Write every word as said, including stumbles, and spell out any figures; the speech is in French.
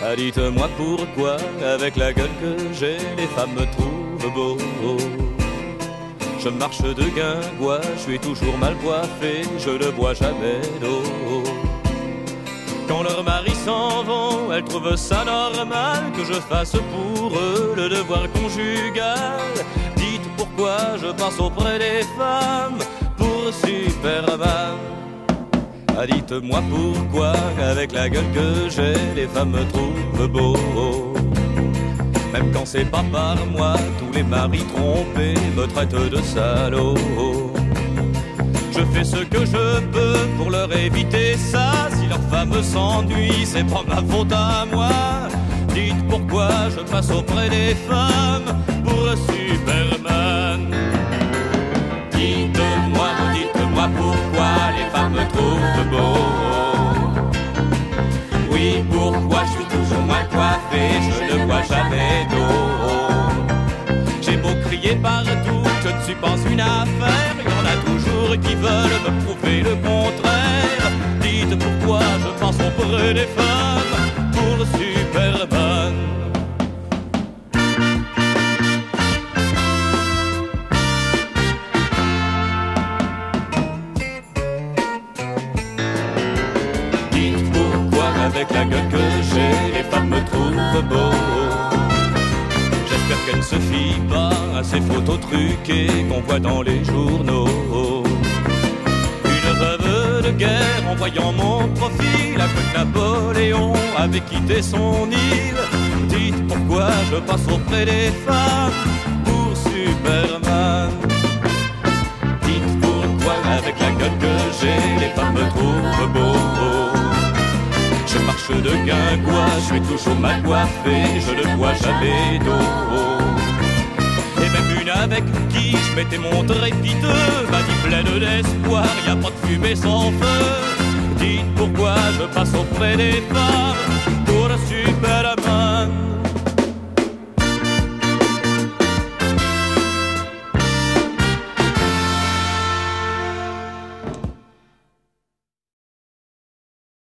Ah, dites-moi pourquoi, avec la gueule que j'ai, les femmes me trouvent beau. Je marche de guingois, je suis toujours mal coiffé, je ne bois jamais d'eau. Quand leurs maris s'en vont, elles trouvent ça normal que je fasse pour eux le devoir conjugal. Dites pourquoi je passe auprès des femmes pour Superman. Ah, dites-moi pourquoi, avec la gueule que j'ai, les femmes me trouvent beau. Même quand c'est pas par moi, tous les maris trompés me traitent de salaud. Je fais ce que je peux pour leur éviter ça. Si leur femme s'ennuie, c'est pas ma faute à moi. Dites pourquoi je passe auprès des femmes pour Superman. Dites-moi, dites-moi pourquoi les femmes me trouvent beau. Oui, pourquoi je suis toujours moins coiffé, je ne bois jamais d'eau. J'ai beau crier partout, je ne suis pas une affaire. Il y en a toujours qui veulent me prouver le contraire. Dites pourquoi je passe auprès des femmes pour Superman. Dites pourquoi, avec la gueule que j'ai, les femmes me trouvent beau. J'espère qu'elle ne se fie pas à ces photos truquées qu'on voit dans les journaux. Une veuve de guerre en voyant mon profil, après que Napoléon avait quitté son île. Dites pourquoi je passe auprès des femmes pour Superman. Dites pourquoi, avec la gueule que j'ai, les femmes me trouvent beau. Je marche de guingois, je suis toujours mal coiffé, je ne bois jamais d'eau. Et même une avec qui je m'étais montré piteux m'a dit pleine d'espoir, y a pas de fumée sans feu. Dites pourquoi je passe auprès des femmes pour Superman.